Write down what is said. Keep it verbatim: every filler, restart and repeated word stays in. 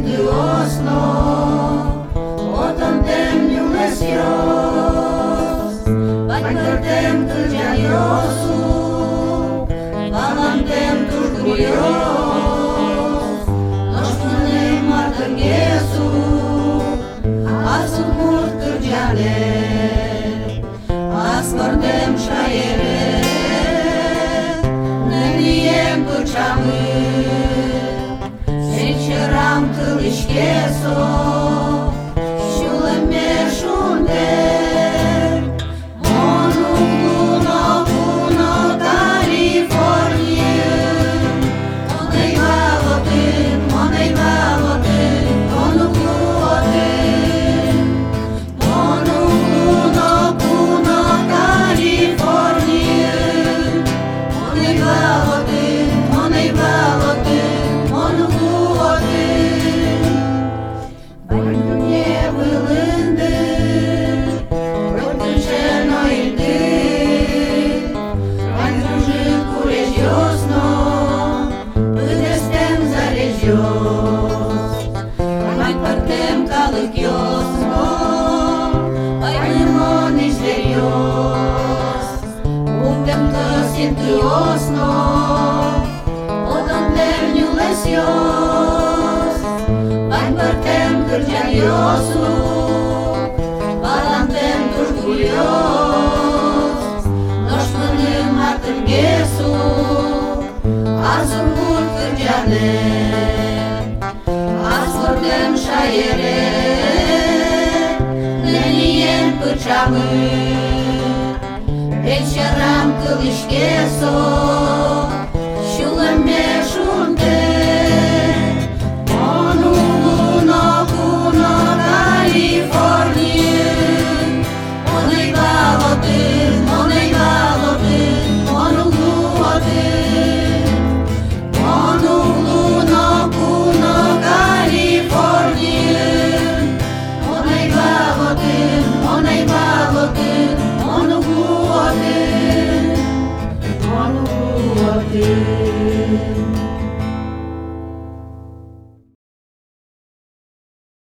de osno, potom temniu lesios, paņemtem tâlgeaniosu, valantem tușgurios, noșpunem martânghesu, asut mult tâlgeane, ascordem șaiere, ne niem păceamă, Вечерам ты лишь кесо, щулами шунтер, мону куно куно Калифорния, моней валотин, моней валотин, мону куотин, мону куно куно Калифорния, моней валотин, моней валотин, мону Mai partem calăchiosno, mai mâni serios, putem tăsintiosno, potom temniu lesios, mai partem târgeaniosu, valantem tușgurios, noșpânem martânghesu, asum mult târgeane, ascordem șaiere, ne niem păceamă, вечерам ты лишь кесо.